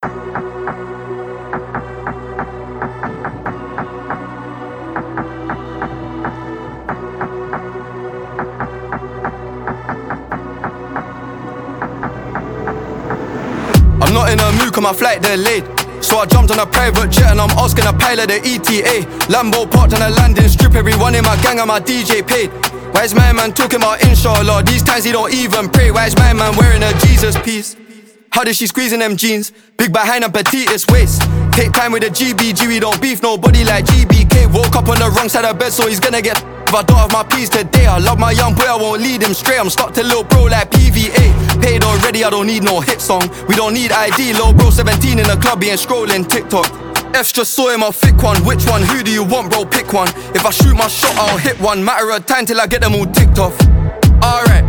I'm not in a mood cause my flight delayed, so I jumped on a private jet and I'm asking a pilot the ETA. Lambo parked on a landing strip, everyone in my gang and my DJ paid. Why is my man talking about inshallah? These times he don't even pray. Why is my man wearing a Jesus piece? How did she squeeze in them jeans? Big behind and petite waist. Take time with the GBG, we don't beef nobody like GBK. Woke up on the wrong side of bed, so he's gonna get if I don't have my peas today. I love my young boy, I won't lead him straight. I'm stuck to little bro like PVA. Paid already, I don't need no hit song. We don't need ID, little bro 17 in the club, he ain't scrolling TikTok. F's just saw him, I'll thick one. Which one? Who do you want, bro? Pick one. If I shoot my shot, I'll hit one. Matter of time till I get them all ticked off. Alright,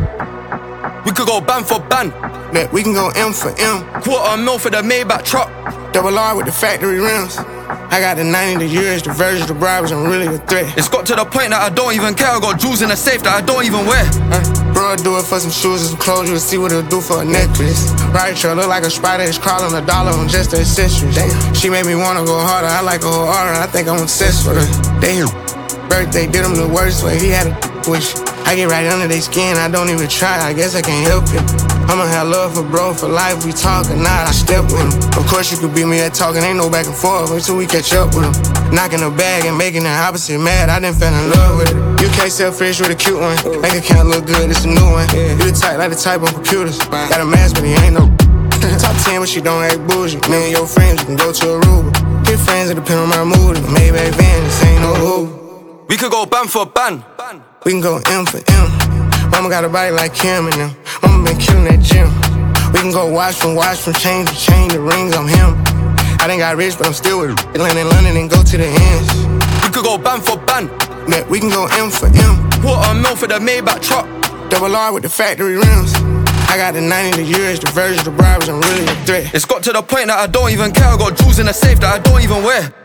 we could go ban for ban. Yeah, we can go M for M. $250,000 for the Maybach truck. Double R with the factory rims. I got the 90, the years, the versions, the bribes, I'm really a threat. It's got to the point that I don't even care. I got jewels in the safe that I don't even wear. Bro, I do it for some shoes and some clothes. You'll see what it'll do for a necklace. Right, trail look like a spider, it's crawling $1 on just the accessories. Damn. She made me wanna go harder. I like a whole order, I think I'm obsessed with her. Damn. Birthday did him the worst way. He had a wish. I get right under their skin, I don't even try. I guess I can't help it. I'ma have love for bro for life. We talk or not, I step with him. Of course you could beat me at talking, ain't no back and forth until we catch up with him. Knocking the bag and making the opposite mad, I done fell in love with it. You can't sell fish with a cute one. Bank account look good, it's a new one. You the type like the type on computers. Got a mask but he ain't no top 10 but she don't act bougie. Me and your friends, you can go to Aruba. Get friends, it depend on my mood. Maybach van, this ain't no Uber. We could go ban for ban. We can go M for M. Mama got a body like Kim and them. Mama been killing that gym. We can go watch from chain to chain, the rings, I'm him. I done got rich, but I'm still with land in London and go to the ends. We could go ban for ban. Yeah, we can go M for M. $250,000 for the Maybach truck. Double R with the factory rims. I got the 90, the years, the versions, the bribes, I'm really a threat. It's got to the point that I don't even care. I got jewels in the safe that I don't even wear.